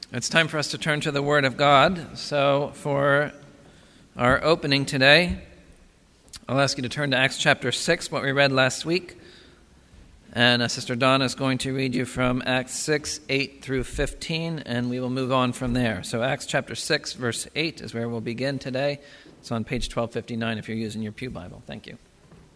It's time for us to turn to the Word of God. So for our opening today, I'll ask you to turn to Acts chapter 6, what we read last week. And Sister Donna is going to read you from Acts 6, 8 through 15, and we will move on from there. So Acts chapter 6, verse 8 is where we'll begin today. It's on page 1259 if you're using your pew Bible. Thank you.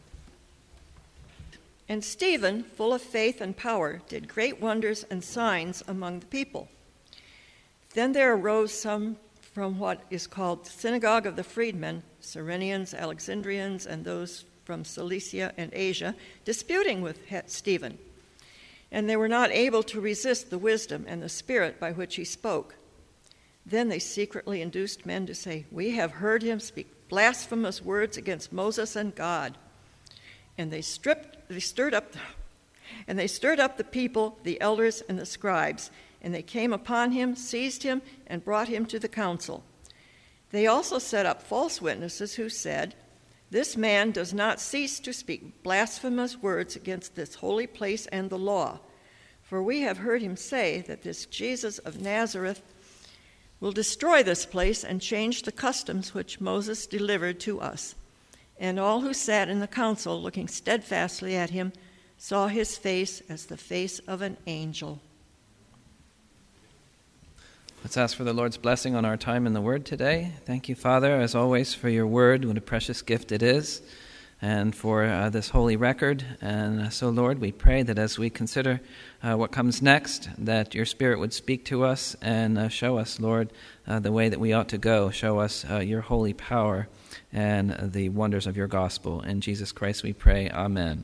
And Stephen, full of faith and power, did great wonders and signs among the people. Then there arose some from what is called the synagogue of the freedmen, Cyrenians, Alexandrians, and those from Cilicia and Asia, disputing with Stephen. And they were not able to resist the wisdom and the spirit by which he spoke. Then they secretly induced men to say, "We have heard him speak blasphemous words against Moses and God." And they stirred up the people, the elders and the scribes, and they came upon him, seized him, and brought him to the council. They also set up false witnesses who said, "This man does not cease to speak blasphemous words against this holy place and the law. For we have heard him say that this Jesus of Nazareth will destroy this place and change the customs which Moses delivered to us." And all who sat in the council, looking steadfastly at him, saw his face as the face of an angel. Let's ask for the Lord's blessing on our time in the Word today. Thank you, Father, as always, for your Word, what a precious gift it is, and for this holy record. And so, Lord, we pray that as we consider what comes next, that your Spirit would speak to us and show us, Lord, the way that we ought to go. Show us your holy power and the wonders of your gospel. In Jesus Christ we pray, amen.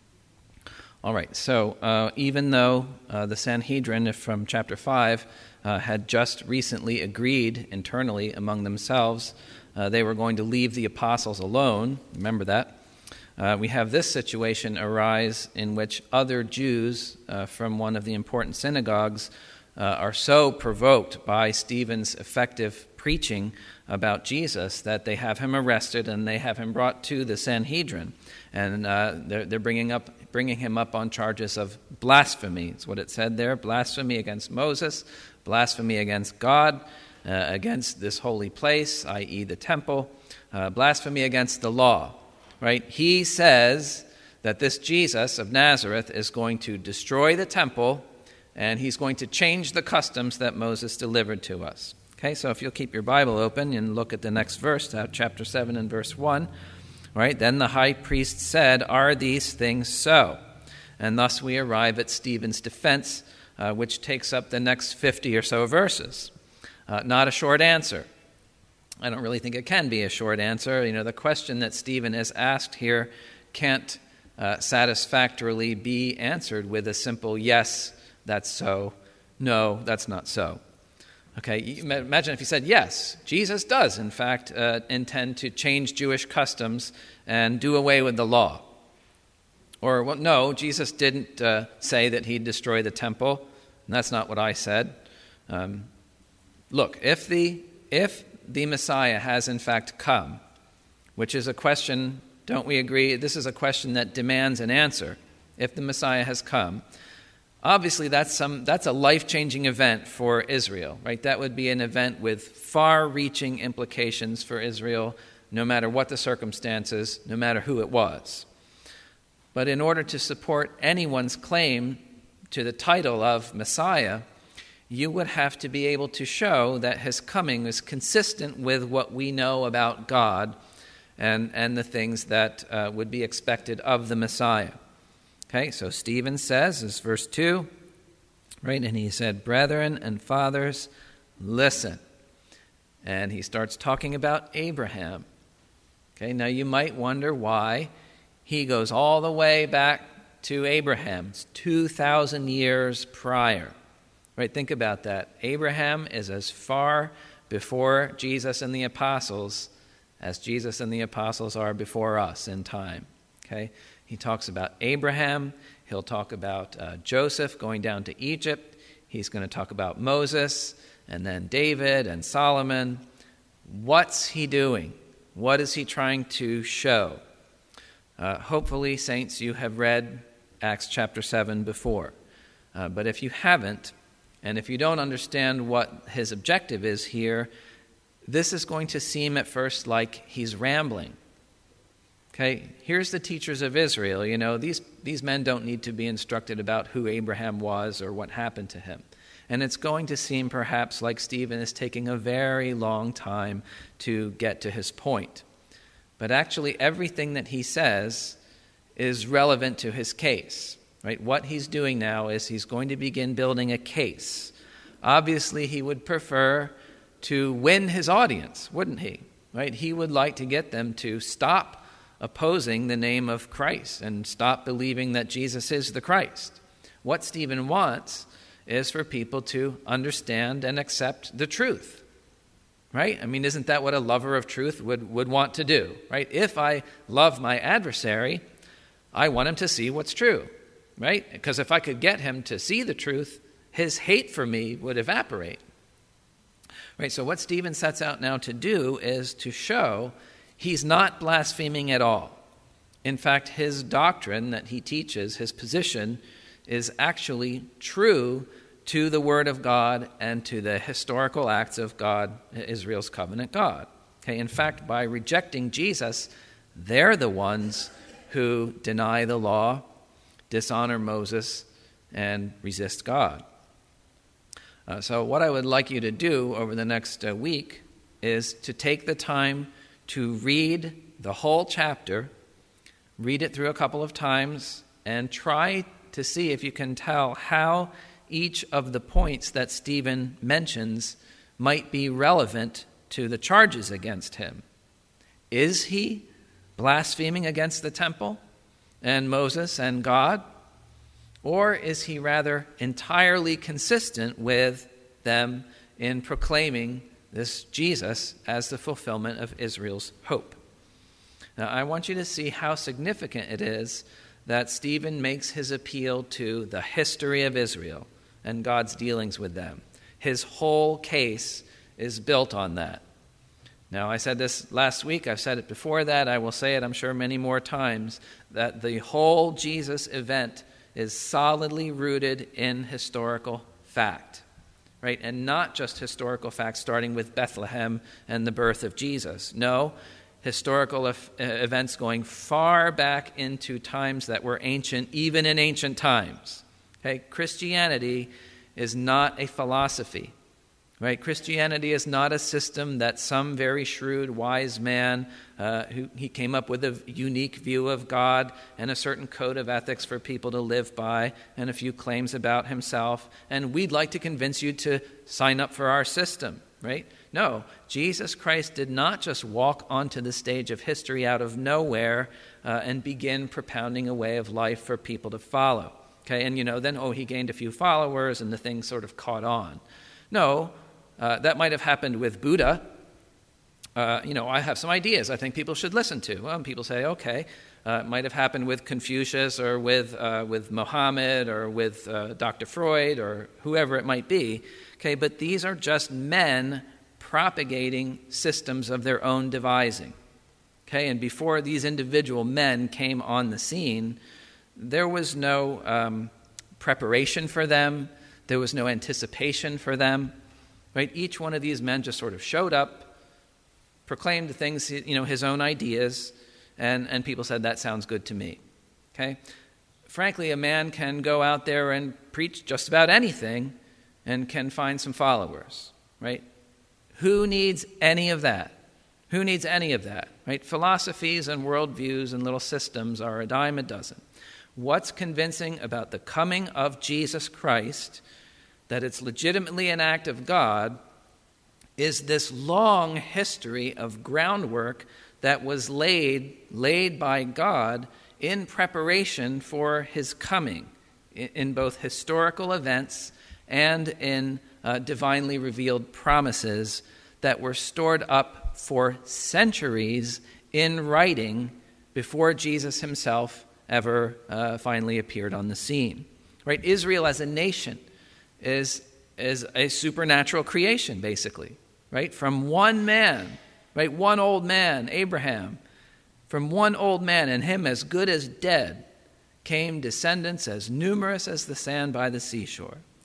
All right, so even though the Sanhedrin from chapter 5 had just recently agreed internally among themselves, they were going to leave the apostles alone. Remember that. We have this situation arise in which other Jews from one of the important synagogues are so provoked by Stephen's effective preaching about Jesus that they have him arrested and they have him brought to the Sanhedrin. And they're bringing him up on charges of blasphemy. It's what it said there, blasphemy against Moses, blasphemy against God, against this holy place, i.e. the temple, blasphemy against the law. Right? He says that this Jesus of Nazareth is going to destroy the temple and he's going to change the customs that Moses delivered to us. Okay, so if you'll keep your Bible open and look at the next verse, chapter 7 and verse 1. Right? Then the high priest said, "Are these things so?" And thus we arrive at Stephen's defense, which takes up the next 50 or so verses. Not a short answer. I don't really think it can be a short answer. You know, the question that Stephen is asked here can't satisfactorily be answered with a simple yes, that's so, no, that's not so. Okay, imagine if he said, yes, Jesus does, in fact, intend to change Jewish customs and do away with the law. Or, well, no, Jesus didn't say that he'd destroy the temple, and that's not what I said. Look, if the Messiah has in fact come, which is a question, don't we agree? This is a question that demands an answer. If the Messiah has come, obviously that's a life-changing event for Israel, right? That would be an event with far-reaching implications for Israel, no matter what the circumstances, no matter who it was. But in order to support anyone's claim to the title of Messiah, you would have to be able to show that his coming is consistent with what we know about God and the things that would be expected of the Messiah. Okay, so Stephen says, this is verse 2, right? And he said, "Brethren and fathers, listen." And he starts talking about Abraham. Okay, now you might wonder why he goes all the way back to Abraham. It's 2,000 years prior. Right, think about that. Abraham is as far before Jesus and the apostles as Jesus and the apostles are before us in time. Okay, he talks about Abraham. He'll talk about Joseph going down to Egypt. He's going to talk about Moses and then David and Solomon. What's he doing? What is he trying to show? Hopefully, saints, you have read Acts chapter 7 before. But if you haven't, And if you don't understand what his objective is here, this is going to seem at first like he's rambling. Okay, here's the teachers of Israel. You know, these men don't need to be instructed about who Abraham was or what happened to him. And it's going to seem perhaps like Stephen is taking a very long time to get to his point. But actually everything that he says is relevant to his case. Right? What he's doing now is he's going to begin building a case. Obviously, he would prefer to win his audience, wouldn't he? Right? He would like to get them to stop opposing the name of Christ and stop believing that Jesus is the Christ. What Stephen wants is for people to understand and accept the truth. Right? I mean, isn't that what a lover of truth would want to do? Right? If I love my adversary, I want him to see what's true. Right? Because if I could get him to see the truth, his hate for me would evaporate. Right? So what Stephen sets out now to do is to show he's not blaspheming at all. In fact, his doctrine that he teaches, his position, is actually true to the Word of God and to the historical acts of God, Israel's covenant God. Okay? In fact, by rejecting Jesus, they're the ones who deny the law, dishonor Moses, and resist God. So what I would like you to do over the next week is to take the time to read the whole chapter, read it through a couple of times, and try to see if you can tell how each of the points that Stephen mentions might be relevant to the charges against him. Is he blaspheming against the temple and Moses and God? Or is he rather entirely consistent with them in proclaiming this Jesus as the fulfillment of Israel's hope? Now, I want you to see how significant it is that Stephen makes his appeal to the history of Israel and God's dealings with them. His whole case is built on that. Now, I said this last week, I've said it before that, I will say it, I'm sure, many more times, that the whole Jesus event is solidly rooted in historical fact, right? And not just historical fact starting with Bethlehem and the birth of Jesus. No, historical events going far back into times that were ancient, even in ancient times. Okay? Christianity is not a philosophy. Right? Christianity is not a system that some very shrewd, wise man he came up with a unique view of God and a certain code of ethics for people to live by and a few claims about himself, and we'd like to convince you to sign up for our system. Right? No, Jesus Christ did not just walk onto the stage of history out of nowhere and begin propounding a way of life for people to follow. Okay, and then he gained a few followers and the thing sort of caught on. No. That might have happened with Buddha. I have some ideas I think people should listen to. Well, people say, okay. It might have happened with Confucius or with Muhammad or with Dr. Freud or whoever it might be. Okay, but these are just men propagating systems of their own devising. Okay, and before these individual men came on the scene, there was no preparation for them. There was no anticipation for them. Right? Each one of these men just sort of showed up, proclaimed the things, his own ideas, and people said, that sounds good to me. Okay? Frankly, a man can go out there and preach just about anything and can find some followers. Right? Who needs any of that? Who needs any of that? Right? Philosophies and worldviews and little systems are a dime a dozen. What's convincing about the coming of Jesus Christ, that it's legitimately an act of God, is this long history of groundwork that was laid by God in preparation for his coming, in both historical events and in divinely revealed promises that were stored up for centuries in writing before Jesus himself ever finally appeared on the scene. Right? Israel as a nation is a supernatural creation, basically, right? From one man, right? One old man, Abraham. From one old man, and him as good as dead, came descendants as numerous as the sand by the seashore.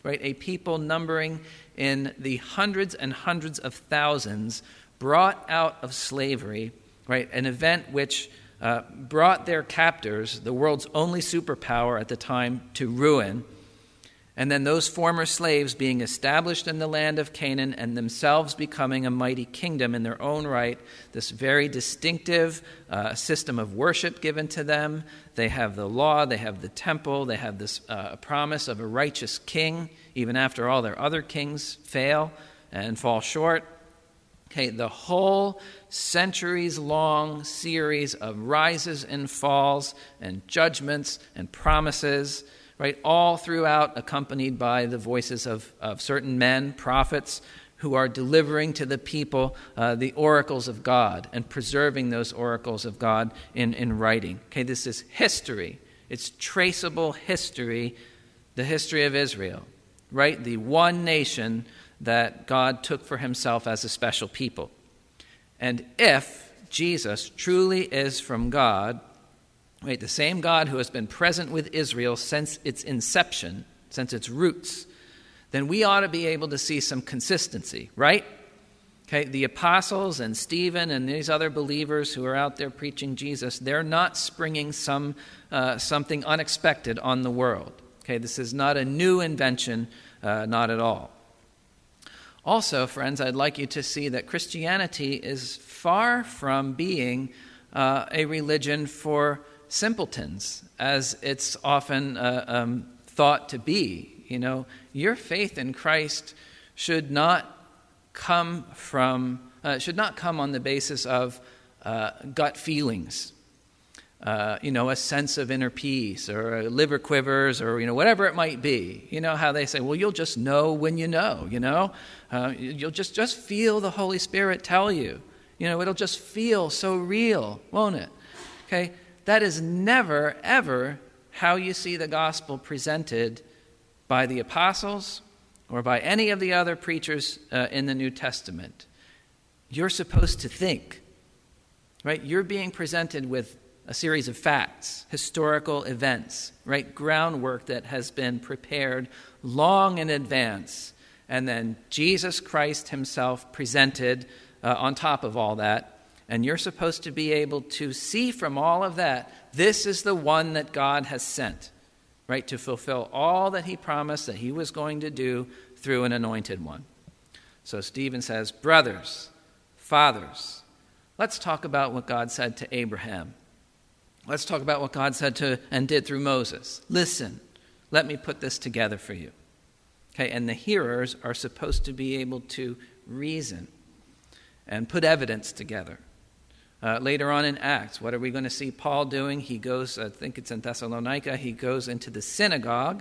right? A people numbering in the hundreds and hundreds of thousands brought out of slavery, right? An event which brought their captors, the world's only superpower at the time, to ruin. And then those former slaves being established in the land of Canaan and themselves becoming a mighty kingdom in their own right, this very distinctive system of worship given to them. They have the law, they have the temple, they have this promise of a righteous king, even after all their other kings fail and fall short. Okay, the whole centuries-long series of rises and falls and judgments and promises, right, all throughout, accompanied by the voices of certain men, prophets, who are delivering to the people the oracles of God and preserving those oracles of God in writing. Okay, this is history. It's traceable history, the history of Israel, right? The one nation that God took for himself as a special people. And if Jesus truly is from God, right, the same God who has been present with Israel since its inception, since its roots, then we ought to be able to see some consistency, right? Okay, the apostles and Stephen and these other believers who are out there preaching Jesus, they're not springing something unexpected on the world. Okay, this is not a new invention, not at all. Also, friends, I'd like you to see that Christianity is far from being a religion for simpletons, as it's often thought to be. You know, your faith in Christ should not come on the basis of gut feelings. A sense of inner peace or liver quivers or, whatever it might be. You know how they say, well, you'll just know when you know, you'll just feel the Holy Spirit tell you. It'll just feel so real, won't it? Okay, that is never, ever how you see the gospel presented by the apostles or by any of the other preachers in the New Testament. You're supposed to think, right? You're being presented with a series of facts, historical events, right? Groundwork that has been prepared long in advance. And then Jesus Christ himself presented on top of all that. And you're supposed to be able to see from all of that, this is the one that God has sent, right? To fulfill all that he promised that he was going to do through an anointed one. So Stephen says, brothers, fathers, let's talk about what God said to Abraham. Let's talk about what God said to and did through Moses. Listen, let me put this together for you. Okay, and the hearers are supposed to be able to reason and put evidence together. Later on in Acts, what are we going to see Paul doing? He goes, I think it's in Thessalonica, he goes into the synagogue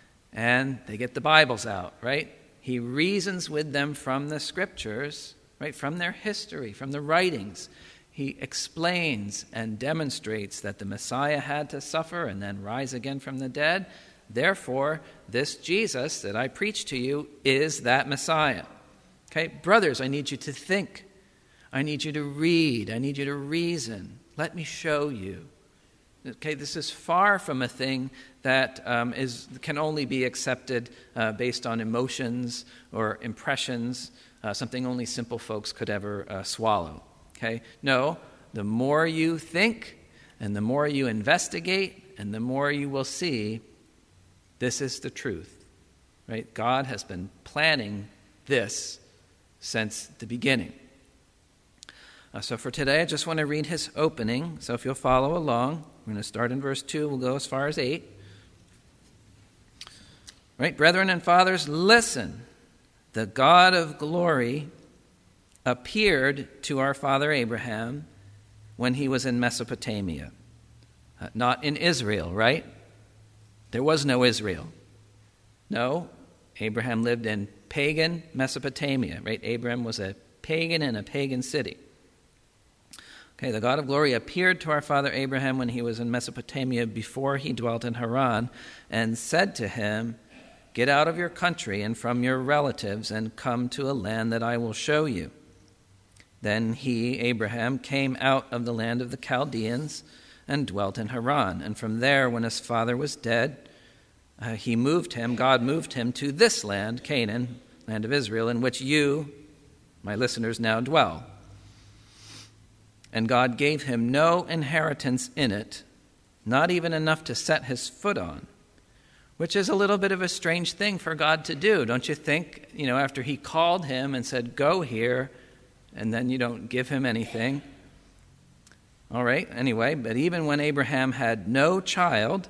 and they get the Bibles out, right? He reasons with them from the scriptures, right? From their history, from the writings. He explains and demonstrates that the Messiah had to suffer and then rise again from the dead. Therefore, this Jesus that I preach to you is that Messiah. Okay, brothers, I need you to think. I need you to read. I need you to reason. Let me show you. Okay, this is far from a thing that can only be accepted based on emotions or impressions, something only simple folks could ever swallow. Okay? No, the more you think and the more you investigate and the more you will see, this is the truth. Right? God has been planning this since the beginning. So for today, I just want to read his opening. So if you'll follow along, we're going to start in verse 2. We'll go as far as 8. Right? Brethren and fathers, listen. The God of glory appeared to our father Abraham when he was in Mesopotamia. Not in Israel, right? There was no Israel. No, Abraham lived in pagan Mesopotamia, right? Abraham was a pagan in a pagan city. Okay, the God of glory appeared to our father Abraham when he was in Mesopotamia before he dwelt in Haran and said to him, get out of your country and from your relatives and come to a land that I will show you. Then he, Abraham, came out of the land of the Chaldeans and dwelt in Haran. And from there, when his father was dead, God moved him to this land, Canaan, land of Israel, in which you, my listeners, now dwell. And God gave him no inheritance in it, not even enough to set his foot on, which is a little bit of a strange thing for God to do. Don't you think, after he called him and said, go here, and then you don't give him anything? All right, anyway, but even when Abraham had no child,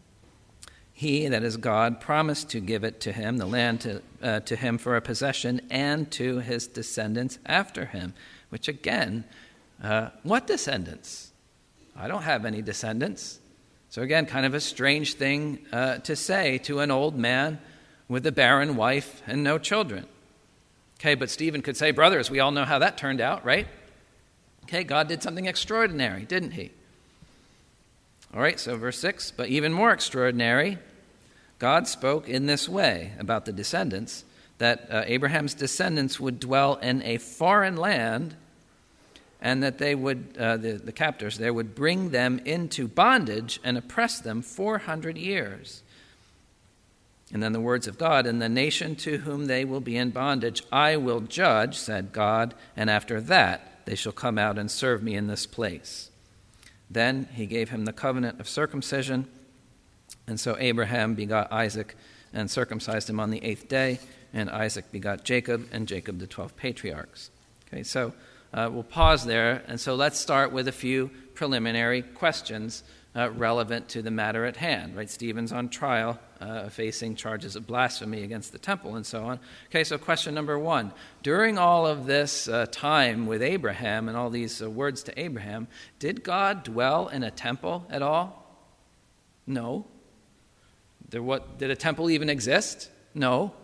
he, that is God, promised to give it to him, the land to him for a possession, and to his descendants after him, which again, what descendants? I don't have any descendants. So again, kind of a strange thing to say to an old man with a barren wife and no children. Okay, but Stephen could say, brothers, we all know how that turned out, right? Okay, God did something extraordinary, didn't he? All right, so verse 6, but even more extraordinary, God spoke in this way about the descendants, that Abraham's descendants would dwell in a foreign land, and that they would, the captors there, would bring them into bondage and oppress them 400 years. And then the words of God, and the nation to whom they will be in bondage, I will judge, said God, and after that they shall come out and serve me in this place. Then he gave him the covenant of circumcision, and so Abraham begot Isaac and circumcised him on the 8th day, and Isaac begot Jacob, and Jacob the 12 patriarchs. Okay, so we'll pause there, and so let's start with a few preliminary questions relevant to the matter at hand. Right, Stephen's on trial, facing charges of blasphemy against the temple and so on. Okay, so question number 1. During all of this time with Abraham and all these words to Abraham, did God dwell in a temple at all? No. Did a temple even exist? No.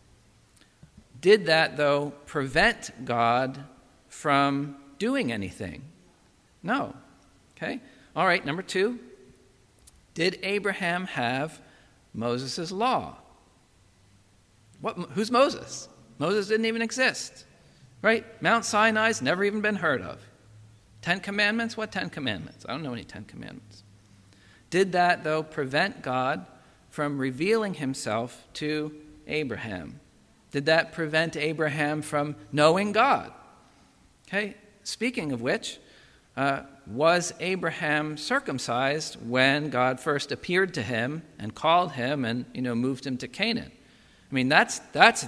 Did that, though, prevent God from doing anything? No. Okay? All right, number 2. Did Abraham have Moses' law? Who's Moses? Moses didn't even exist. Right? Mount Sinai's never even been heard of. 10 Commandments? What 10 Commandments? I don't know any 10 Commandments. Did that, though, prevent God from revealing himself to Abraham? Did that prevent Abraham from knowing God? Okay, speaking of which, was Abraham circumcised when God first appeared to him and called him and moved him to Canaan? I mean, that's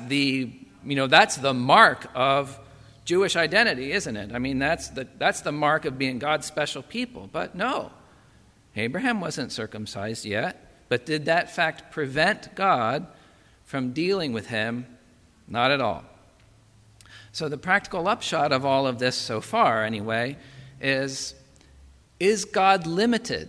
the mark of Jewish identity, isn't it? I mean, that's the mark of being God's special people. But no, Abraham wasn't circumcised yet. But did that fact prevent God from dealing with him? Not at all. So the practical upshot of all of this so far, anyway, is God limited?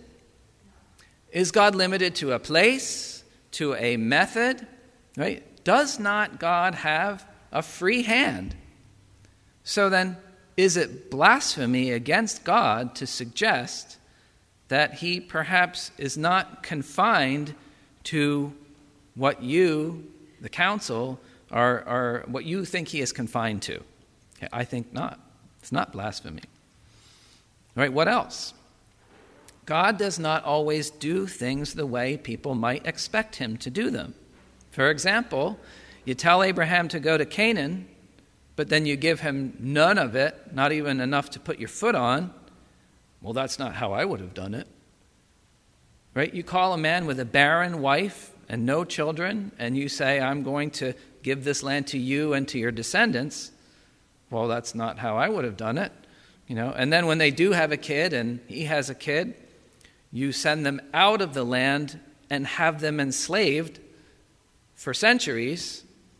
Is God limited to a place, to a method? Right? Does not God have a free hand? So then, is it blasphemy against God to suggest that he perhaps is not confined to what you, the council, are what you think he is confined to? Okay, I think not. It's not blasphemy. All right, what else? God does not always do things the way people might expect him to do them. For example, you tell Abraham to go to Canaan, but then you give him none of it, not even enough to put your foot on. Well, that's not how I would have done it. Right? You call a man with a barren wife and no children, and you say, I'm going to give this land to you and to your descendants. Well, that's not how I would have done it. And then when they do have a kid and he has a kid, you send them out of the land and have them enslaved for centuries.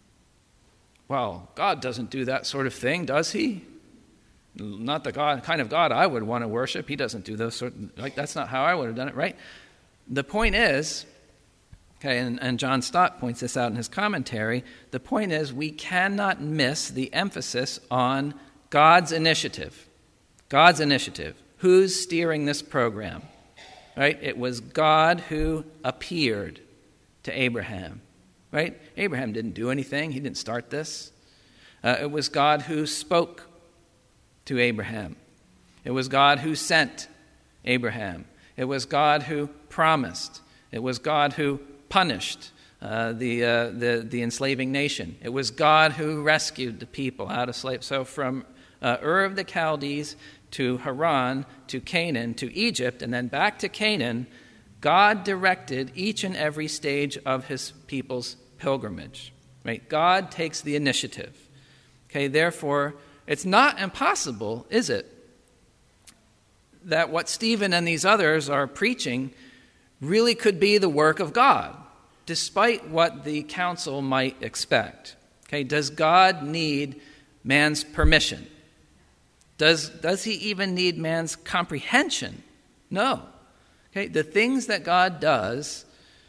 Well, God doesn't do that sort of thing, does he? Not the kind of God I would want to worship. He doesn't do those that's not how I would have done it, right? The point is, okay, and John Stott points this out in his commentary, the point is we cannot miss the emphasis on God's initiative. God's initiative. Who's steering this program? Right? It was God who appeared to Abraham. Right? Abraham didn't do anything. He didn't start this. It was God who spoke to Abraham. It was God who sent Abraham. It was God who promised. It was God who punished the enslaving nation. It was God who rescued the people out of slavery. So from Ur of the Chaldees to Haran to Canaan to Egypt and then back to Canaan, God directed each and every stage of his people's pilgrimage. Right? God takes the initiative. Okay, therefore, it's not impossible, is it, that what Stephen and these others are preaching really could be the work of God, despite what the council might expect. Okay, does God need man's permission? Does he even need man's comprehension? No. Okay, the things that God does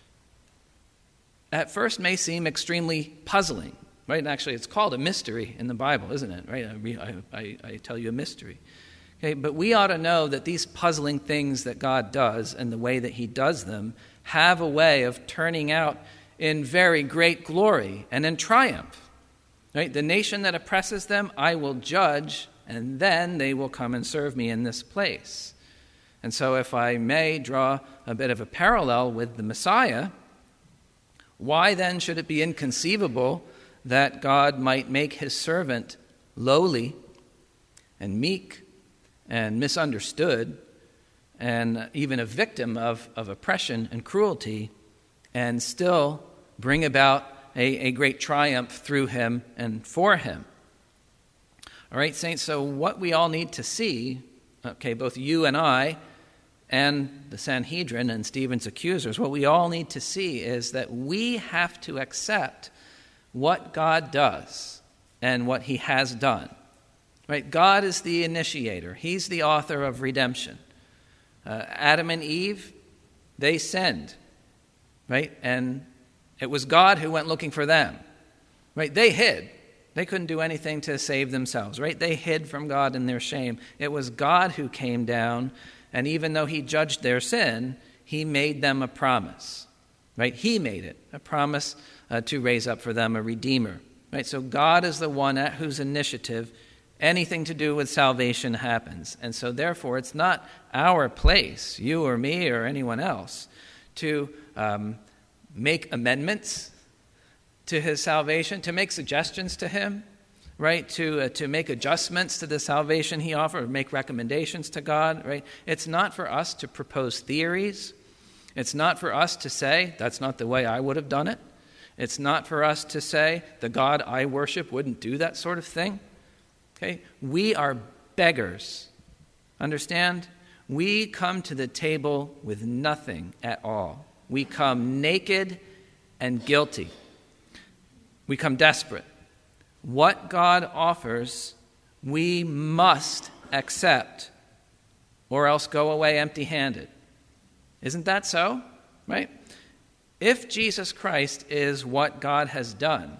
at first may seem extremely puzzling, right? And actually, it's called a mystery in the Bible, isn't it? Right? I tell you a mystery. Okay, but we ought to know that these puzzling things that God does and the way that he does them have a way of turning out in very great glory and in triumph. Right? The nation that oppresses them, I will judge, and then they will come and serve me in this place. And so if I may draw a bit of a parallel with the Messiah, why then should it be inconceivable that God might make his servant lowly and meek and misunderstood and even a victim of oppression and cruelty and still bring about a great triumph through him and for him? All right, saints, so what we all need to see, okay, both you and I and the Sanhedrin and Stephen's accusers, what we all need to see is that we have to accept what God does and what he has done. Right? God is the initiator. He's the author of redemption. Adam and Eve, they sinned, right? And it was God who went looking for them, right? They hid. They couldn't do anything to save themselves, right? They hid from God in their shame. It was God who came down, and even though he judged their sin, he made them a promise, right? He made it, a promise to raise up for them a redeemer, right? So God is the one at whose initiative anything to do with salvation happens. And so therefore, it's not our place, you or me or anyone else, to make amendments to his salvation, to make suggestions to him, right? To make adjustments to the salvation he offered, make recommendations to God, right? It's not for us to propose theories. It's not for us to say, that's not the way I would have done it. It's not for us to say, the God I worship wouldn't do that sort of thing. Okay? We are beggars. Understand? We come to the table with nothing at all. We come naked and guilty. We come desperate. What God offers, we must accept, or else go away empty-handed. Isn't that so? Right? If Jesus Christ is what God has done,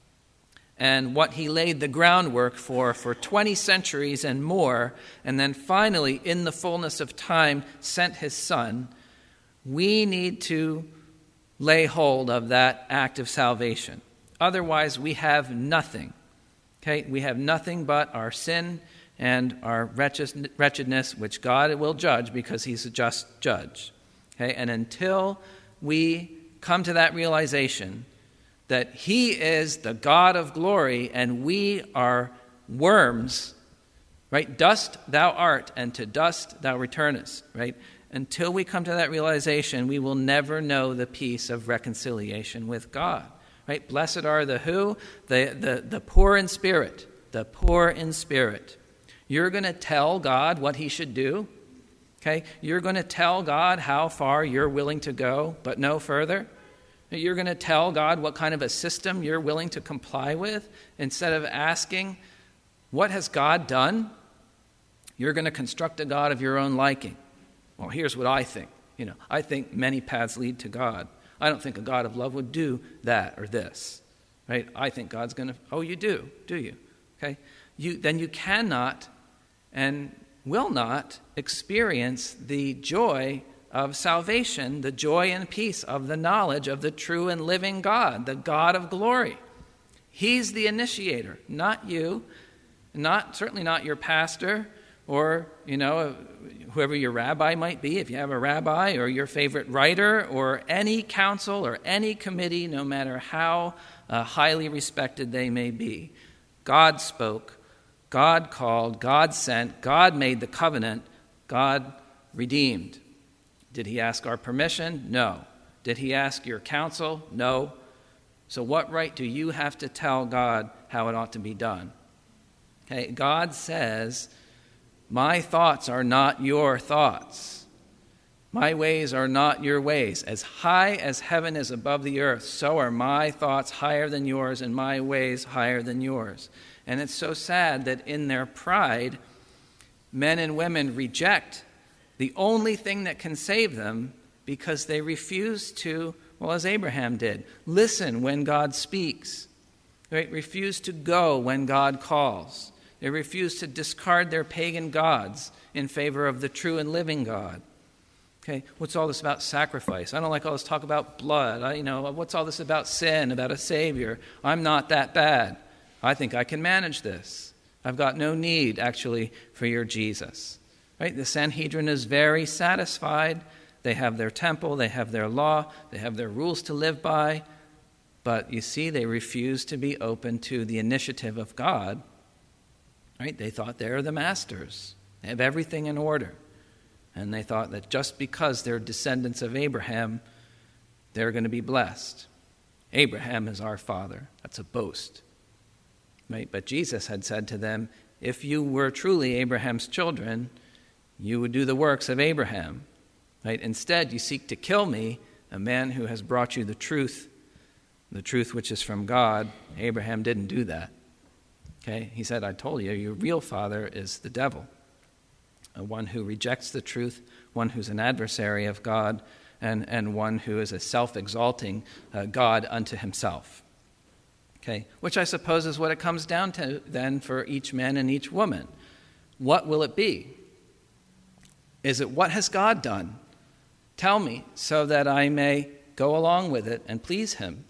and what he laid the groundwork for 20 centuries and more, and then finally, in the fullness of time, sent his Son, we need to lay hold of that act of salvation. Otherwise, we have nothing. Okay? We have nothing but our sin and our wretchedness, which God will judge because he's a just judge. Okay? And until we come to that realization that he is the God of glory and we are worms, right? Dust thou art, and to dust thou returnest, right? Until we come to that realization, we will never know the peace of reconciliation with God, right? Blessed are the who? The poor in spirit, the poor in spirit. You're going to tell God what he should do, okay? You're going to tell God how far you're willing to go, but no further. You're going to tell God what kind of a system you're willing to comply with instead of asking, what has God done? You're going to construct a God of your own liking. Well, here's what I think. I think many paths lead to God. I don't think a God of love would do that or this, right? I think God's going to, oh, you do you? Okay? Then you cannot and will not experience the joy of salvation, the joy and peace of the knowledge of the true and living God, the God of glory. He's the initiator, not you, certainly not your pastor or, whoever your rabbi might be, if you have a rabbi, or your favorite writer, or any council or any committee, no matter how highly respected they may be. God spoke, God called, God sent, God made the covenant, God redeemed. Did he ask our permission? No. Did he ask your counsel? No. So what right do you have to tell God how it ought to be done? Okay, God says, my thoughts are not your thoughts. My ways are not your ways. As high as heaven is above the earth, so are my thoughts higher than yours and my ways higher than yours. And it's so sad that in their pride, men and women reject the only thing that can save them because they refuse to, as Abraham did, listen when God speaks. Right? Refuse to go when God calls. They refuse to discard their pagan gods in favor of the true and living God. Okay, what's all this about sacrifice? I don't like all this talk about blood. What's all this about sin, about a Savior? I'm not that bad. I think I can manage this. I've got no need, actually, for your Jesus. Right? The Sanhedrin is very satisfied. They have their temple, they have their law, they have their rules to live by. But you see, they refuse to be open to the initiative of God. Right? They thought they're the masters. They have everything in order. And they thought that just because they're descendants of Abraham, they're going to be blessed. Abraham is our father. That's a boast. Right? But Jesus had said to them, if you were truly Abraham's children, you would do the works of Abraham. Right? Instead, you seek to kill me, a man who has brought you the truth which is from God. Abraham didn't do that. Okay? He said, I told you, your real father is the devil, one who rejects the truth, one who's an adversary of God, and one who is a self-exalting God unto himself. Okay? Which I suppose is what it comes down to then for each man and each woman. What will it be? Is it what has God done? Tell me so that I may go along with it and please him.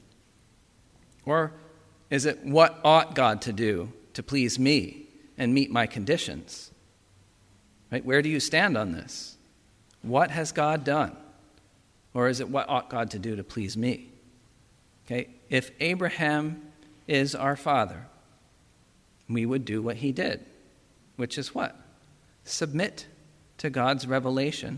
Or is it what ought God to do to please me and meet my conditions? Right? Where do you stand on this? What has God done? Or is it what ought God to do to please me? Okay? If Abraham is our father, we would do what he did, which is what? Submit to God's revelation.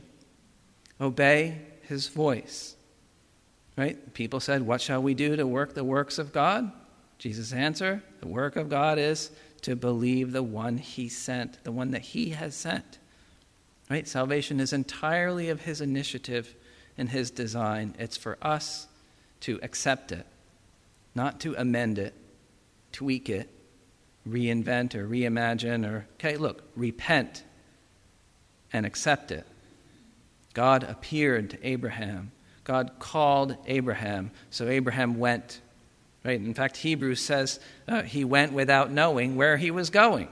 Obey his voice. Right? People said, what shall we do to work the works of God? Jesus' answer, the work of God is to believe the one he sent, the one that he has sent. Right? Salvation is entirely of his initiative and his design. It's for us to accept it, not to amend it, tweak it, reinvent or reimagine, repent and accept it. God appeared to Abraham. God called Abraham, so Abraham went. Right? In fact, Hebrews says he went without knowing where he was going.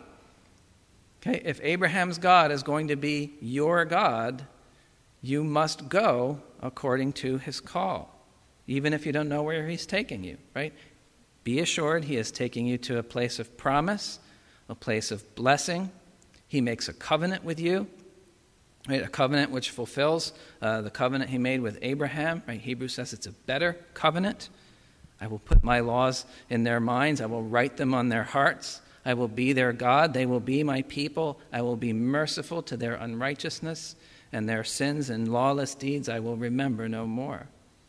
Okay? If Abraham's God is going to be your God, you must go according to his call, even if you don't know where he's taking you. Right? Be assured he is taking you to a place of promise, a place of blessing. He makes a covenant with you. Right, a covenant which fulfills the covenant he made with Abraham. Right? Hebrews says it's a better covenant. I will put my laws in their minds. I will write them on their hearts. I will be their God. They will be my people. I will be merciful to their unrighteousness, and their sins and lawless deeds I will remember no more.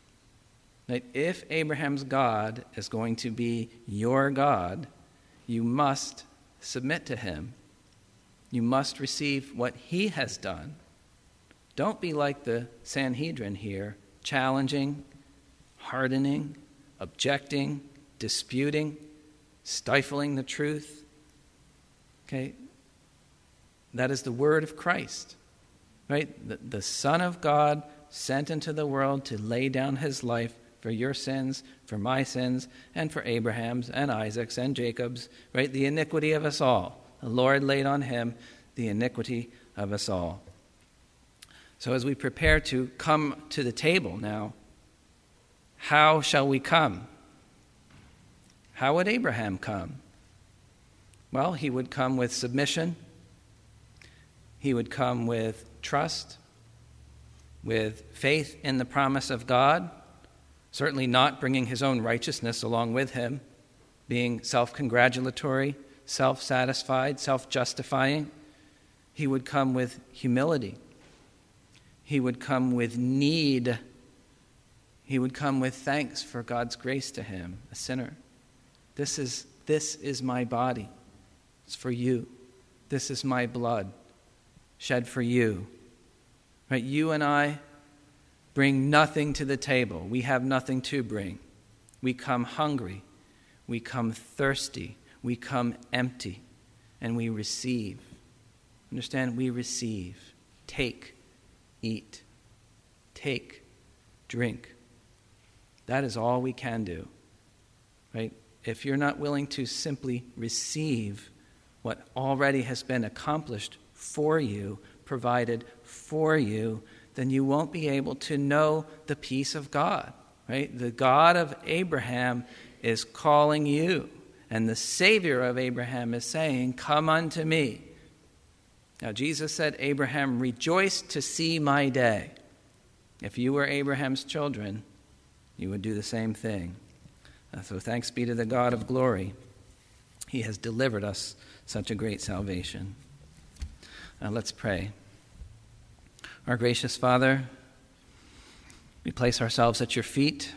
Right? If Abraham's God is going to be your God, you must submit to him. You must receive what he has done. Don't be like the Sanhedrin here, challenging, hardening, objecting, disputing, stifling the truth. Okay? That is the word of Christ. Right? The Son of God sent into the world to lay down his life for your sins, for my sins, and for Abraham's and Isaac's and Jacob's. Right? The iniquity of us all. The Lord laid on him the iniquity of us all. So as we prepare to come to the table now, how shall we come? How would Abraham come? Well, he would come with submission, He would come with trust, with faith in the promise of God, certainly not bringing his own righteousness along with him, being self-congratulatory, self-satisfied, self-justifying. He would come with humility. He would come with need. He would come with thanks for God's grace to him, a sinner. This is my body. It's for you. This is my blood shed for you. Right? You and I bring nothing to the table. We have nothing to bring. We come hungry. We come thirsty. We come empty. And we receive. Understand? We receive. Take. Eat. Take. Drink. That is all we can do. Right? If you're not willing to simply receive what already has been accomplished for you, provided for you, then you won't be able to know the peace of God. Right? The God of Abraham is calling you, and the Savior of Abraham is saying, "Come unto me." Now, Jesus said, "Abraham rejoiced to see my day." If you were Abraham's children, you would do the same thing. So thanks be to the God of glory. He has delivered us such a great salvation. Let's pray. Our gracious Father, we place ourselves at your feet.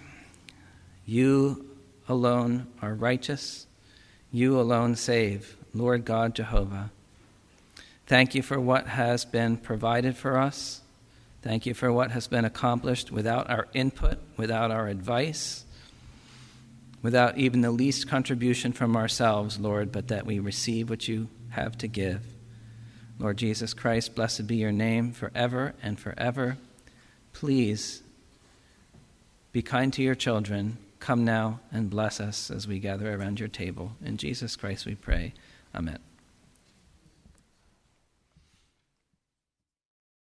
You alone are righteous. You alone save, Lord God Jehovah. Thank you for what has been provided for us. Thank you for what has been accomplished without our input, without our advice, without even the least contribution from ourselves, Lord, but that we receive what you have to give. Lord Jesus Christ, blessed be your name forever and forever. Please be kind to your children. Come now and bless us as we gather around your table. In Jesus Christ we pray. Amen.